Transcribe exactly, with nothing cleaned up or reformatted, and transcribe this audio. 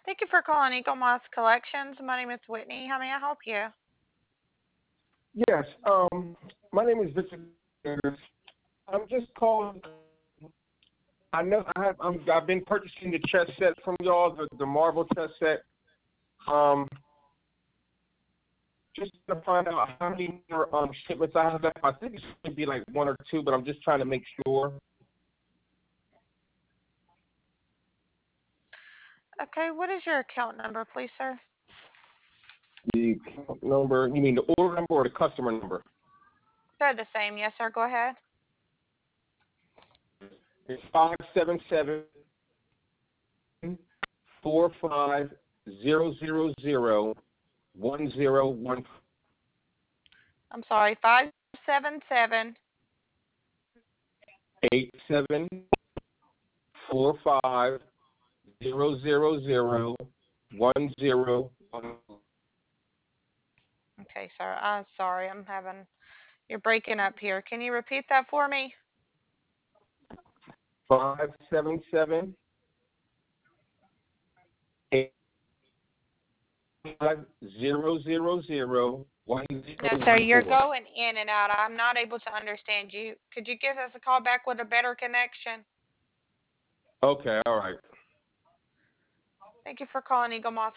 Thank you for calling Eagle Moss Collections. My name is Whitney. How may I help you? Yes, um, my name is Victor. I'm just calling. I know I have. I'm, I've been purchasing the chess set from y'all, the, the Marvel chess set. Um, just to find out how many more um shipments I have left. I think it's going to be like one or two, but I'm just trying to make sure. Okay, what is your account number, please, sir? The account number. You mean the order number or the customer number? They're the same. Yes, sir. Go ahead. It's five seven seven four five zero zero zero one zero one I'm sorry. Five seven seven. eight seven four five zero zero zero one zero one. Okay, sir. I'm sorry. I'm having. You're breaking up here. Can you repeat that for me? Five seven seven eight five zero zero zero one No, zero sir. one You're four. going in and out. I'm not able to understand you. Could you give us a call back with a better connection? Okay, all right. Thank you for calling Eagle Moss